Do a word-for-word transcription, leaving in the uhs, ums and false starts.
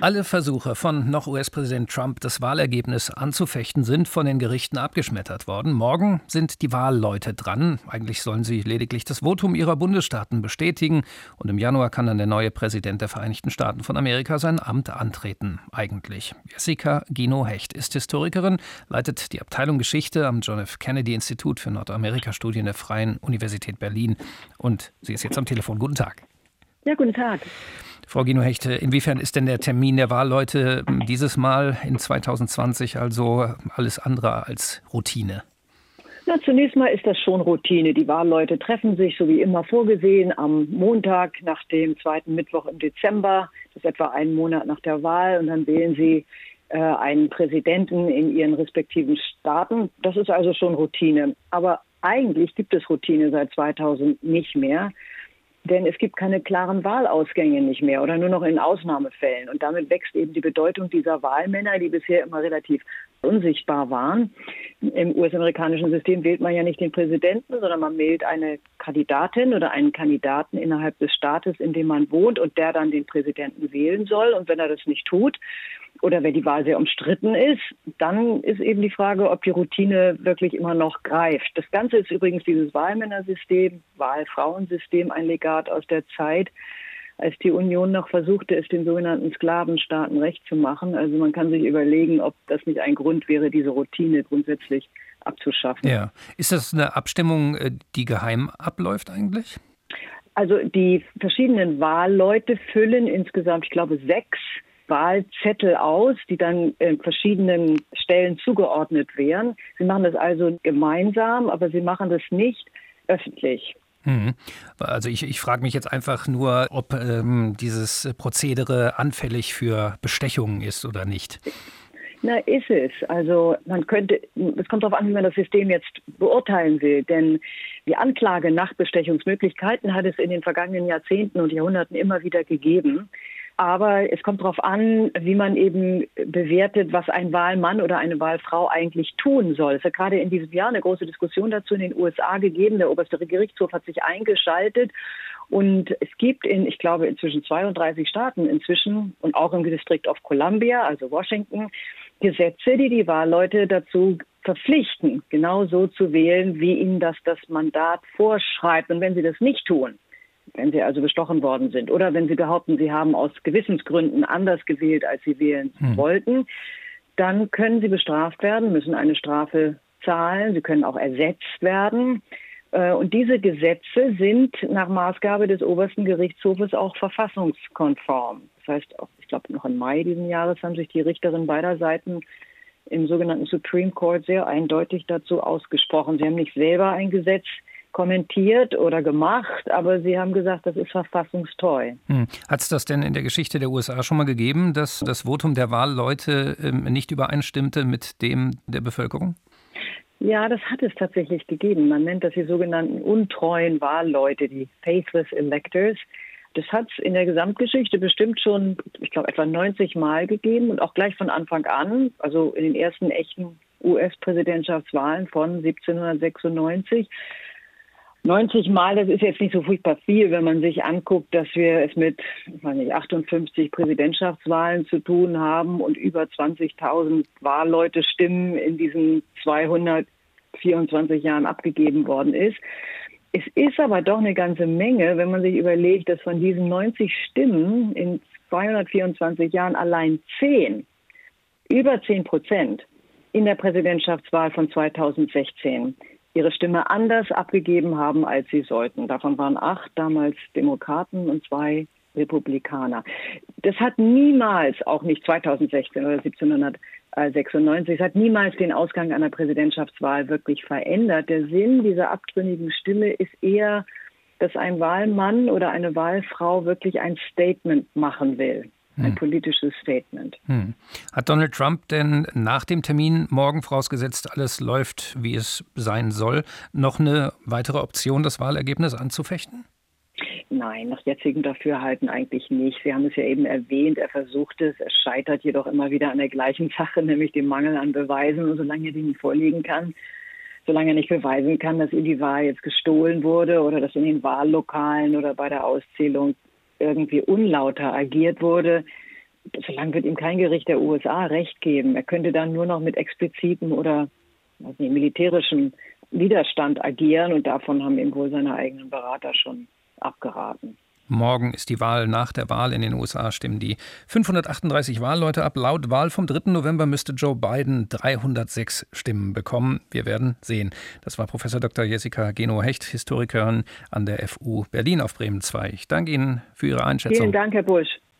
Alle Versuche von noch U S-Präsident Trump, das Wahlergebnis anzufechten, sind von den Gerichten abgeschmettert worden. Morgen sind die Wahlleute dran. Eigentlich sollen sie lediglich das Votum ihrer Bundesstaaten bestätigen. Und im Januar kann dann der neue Präsident der Vereinigten Staaten von Amerika sein Amt antreten. Eigentlich. Jessica Gino-Hecht ist Historikerin, leitet die Abteilung Geschichte am John F. Kennedy Institut für Nordamerika-Studien der Freien Universität Berlin. Und sie ist jetzt am Telefon. Guten Tag. Ja, guten Tag. Frau Gino-Hecht, inwiefern ist denn der Termin der Wahlleute dieses Mal in zwanzig zwanzig also alles andere als Routine? Na, zunächst mal ist das schon Routine. Die Wahlleute treffen sich, so wie immer vorgesehen, am Montag nach dem zweiten Mittwoch im Dezember. Das ist etwa einen Monat nach der Wahl. Und dann wählen sie äh, einen Präsidenten in ihren respektiven Staaten. Das ist also schon Routine. Aber eigentlich gibt es Routine seit zweitausend nicht mehr. Denn es gibt keine klaren Wahlausgänge nicht mehr oder nur noch in Ausnahmefällen. Und damit wächst eben die Bedeutung dieser Wahlmänner, die bisher immer relativ unsichtbar waren. Im U S-amerikanischen System wählt man ja nicht den Präsidenten, sondern man wählt eine Kandidatin oder einen Kandidaten innerhalb des Staates, in dem man wohnt und der dann den Präsidenten wählen soll. Und wenn er das nicht tut oder wenn die Wahl sehr umstritten ist, dann ist eben die Frage, ob die Routine wirklich immer noch greift. Das Ganze ist übrigens dieses Wahlmännersystem, Wahlfrauensystem, ein Legat aus der Zeit, als die Union noch versuchte, es den sogenannten Sklavenstaaten recht zu machen. Also man kann sich überlegen, ob das nicht ein Grund wäre, diese Routine grundsätzlich abzuschaffen. Ja. Ist das eine Abstimmung, die geheim abläuft eigentlich? Also die verschiedenen Wahlleute füllen insgesamt, ich glaube, sechs Wahlzettel aus, die dann in verschiedenen Stellen zugeordnet wären. Sie machen das also gemeinsam, aber sie machen das nicht öffentlich. Also ich, ich frage mich jetzt einfach nur, ob ähm, dieses Prozedere anfällig für Bestechungen ist oder nicht. Na, ist es. Also man könnte, es kommt darauf an, wie man das System jetzt beurteilen will. Denn die Anklage nach Bestechungsmöglichkeiten hat es in den vergangenen Jahrzehnten und Jahrhunderten immer wieder gegeben. Aber es kommt darauf an, wie man eben bewertet, was ein Wahlmann oder eine Wahlfrau eigentlich tun soll. Es hat gerade in diesem Jahr eine große Diskussion dazu in den U S A gegeben. Der oberste Gerichtshof hat sich eingeschaltet. Und es gibt in, ich glaube, inzwischen zweiunddreißig Staaten inzwischen und auch im District of Columbia, also Washington, Gesetze, die die Wahlleute dazu verpflichten, genau so zu wählen, wie ihnen das das Mandat vorschreibt. Und wenn sie das nicht tun, wenn sie also bestochen worden sind oder wenn sie behaupten, sie haben aus Gewissensgründen anders gewählt, als sie wählen hm. wollten, dann können sie bestraft werden, müssen eine Strafe zahlen, sie können auch ersetzt werden. Und diese Gesetze sind nach Maßgabe des obersten Gerichtshofes auch verfassungskonform. Das heißt, auch, ich glaube, noch im Mai diesen Jahres haben sich die Richterinnen beider Seiten im sogenannten Supreme Court sehr eindeutig dazu ausgesprochen. Sie haben nicht selber ein Gesetz kommentiert oder gemacht, aber sie haben gesagt, das ist verfassungstreu. Hm. Hat es das denn in der Geschichte der U S A schon mal gegeben, dass das Votum der Wahlleute ähm, nicht übereinstimmte mit dem der Bevölkerung? Ja, das hat es tatsächlich gegeben. Man nennt das die sogenannten untreuen Wahlleute, die faithless electors. Das hat es in der Gesamtgeschichte bestimmt schon, ich glaube, etwa neunzig Mal gegeben und auch gleich von Anfang an, also in den ersten echten U S-Präsidentschaftswahlen von siebzehnhundertsechsundneunzig. neunzig Mal, das ist jetzt nicht so furchtbar viel, wenn man sich anguckt, dass wir es mit ich weiß nicht, achtundfünfzig Präsidentschaftswahlen zu tun haben und über zwanzigtausend Wahlleute Stimmen in diesen zweihundertvierundzwanzig Jahren abgegeben worden ist. Es ist aber doch eine ganze Menge, wenn man sich überlegt, dass von diesen neunzig Stimmen in zweihundertvierundzwanzig Jahren allein zehn, über zehn Prozent in der Präsidentschaftswahl von zweitausendsechzehn ihre Stimme anders abgegeben haben, als sie sollten. Davon waren acht damals Demokraten und zwei Republikaner. Das hat niemals, auch nicht zweitausendsechzehn oder siebzehnhundertsechsundneunzig, es hat niemals den Ausgang einer Präsidentschaftswahl wirklich verändert. Der Sinn dieser abtrünnigen Stimme ist eher, dass ein Wahlmann oder eine Wahlfrau wirklich ein Statement machen will. Ein hm. politisches Statement. Hm. Hat Donald Trump denn nach dem Termin morgen, vorausgesetzt alles läuft, wie es sein soll, noch eine weitere Option, das Wahlergebnis anzufechten? Nein, nach jetzigem Dafürhalten eigentlich nicht. Sie haben es ja eben erwähnt, er versucht es, er scheitert jedoch immer wieder an der gleichen Sache, nämlich dem Mangel an Beweisen. Und solange er die nicht vorlegen kann, solange er nicht beweisen kann, dass ihm die Wahl jetzt gestohlen wurde oder dass in den Wahllokalen oder bei der Auszählung irgendwie unlauter agiert wurde, Solange wird ihm kein Gericht der U S A Recht geben. Er könnte dann nur noch mit explizitem oder weiß nicht, militärischem Widerstand agieren und davon haben ihm wohl seine eigenen Berater schon abgeraten. Morgen ist die Wahl. Nach der Wahl in den U S A stimmen die fünfhundertachtunddreißig Wahlleute ab. Laut Wahl vom dritten November müsste Joe Biden dreihundertsechs Stimmen bekommen. Wir werden sehen. Das war Professor Doktor Jessica Geno-Hecht, Historikerin an der F U Berlin auf Bremen zwei. Ich danke Ihnen für Ihre Einschätzung. Vielen Dank, Herr Busch.